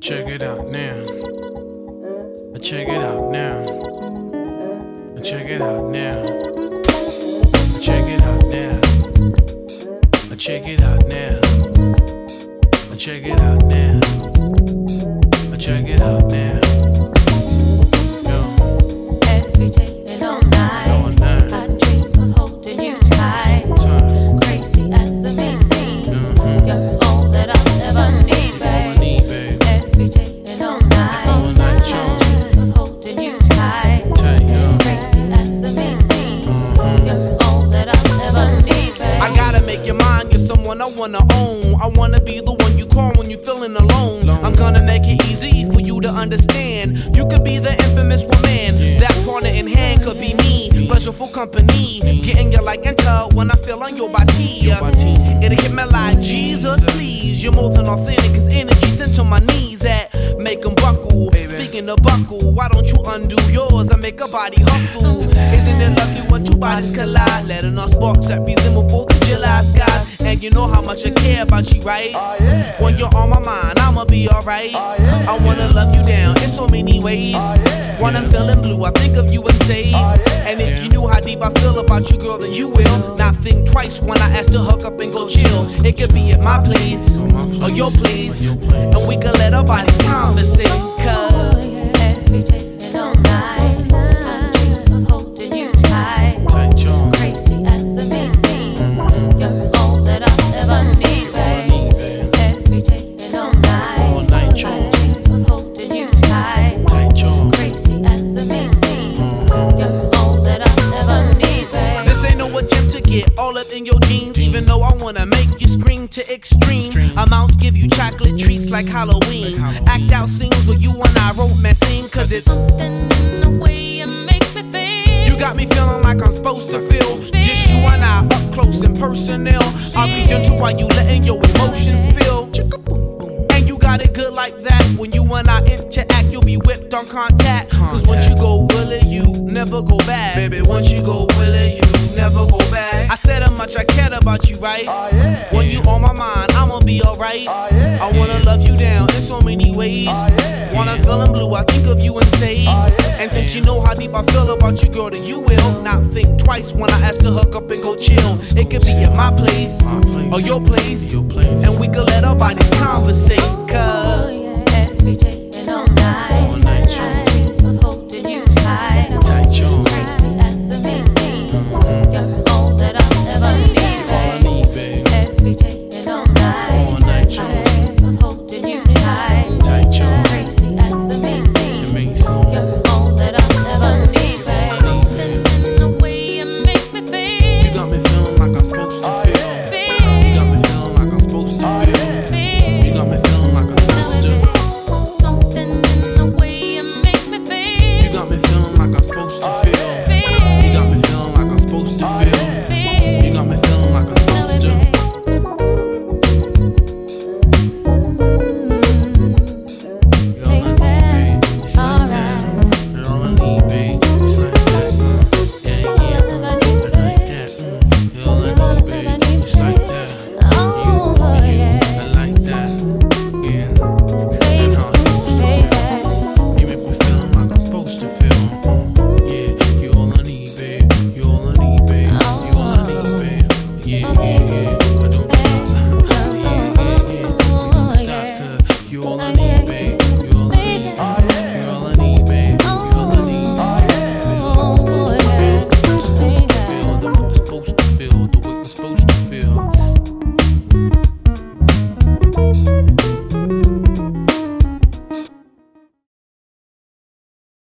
Check it out now. Check it out now. Check it out now. Check it out now. Check it out now. Check it out now. Check it out now. Every day and all night, I dream of holding you tight. Crazy as it may seem, you're all that I'll ever need, babe. Every day and all night, I dream of holding you tight. Crazy as it may seem, you're all that I'll ever need, babe. I gotta make you mine, you're someone I wanna own. I wanna be the one you call when you're feeling alone. I'm gonna make it easy for you to understand. You could be the infamous woman. That partner in hand could be me. Pleasureful company. Getting you like enter when I feel on your body. It'll hit me like Jesus, please. You're more than authentic, cause energy sent to my knees that make them buckle. Speaking of buckle, why don't you undo yours and make a body hustle? Isn't it lovely when two bodies collide? Letting us sparks that resemble 4th of July skies. And you know how much I care about you, right? When you're on my mind, I'ma be alright. I wanna love you down in so many ways. When I'm feeling blue, I think of you and say, and if you knew how deep I feel about you, girl, then you will not think twice when I ask to hook up and go chill. It could be at my place or your place, and we could let our bodies conversate. Cause every day and all night, I dream of holding you tight. Crazy as it may seem, you're all that I'll ever need, babe. Every day and all night, I dream of holding you tight. Crazy as it may seem, you're all that I'll ever need, babe. this ain't no attempt to get all up in your jeans, even though I wanna make you scream to extreme amounts, give you chocolate treats like Halloween. Act out scenes where you and I romancing, cause it's In the way you make me feel. you got me feeling like I'm supposed to feel. Just you and I up close and personal. I'll be gentle while you letting your emotions spill. And you got it good like that. When you and I interact, you'll be whipped on contact. Cause once you go willing, you never go back. Baby, once you go willing, you never go back. I said how much I cared about you, right? When you on my mind, I'ma be alright. I wanna love you down in so many ways. When I'm feeling blue, I think of you and say, and since you know how deep I feel about you, girl, then you will not think twice when I ask to hook up and go chill. It could be at my place or your place, and we could let our bodies conversate.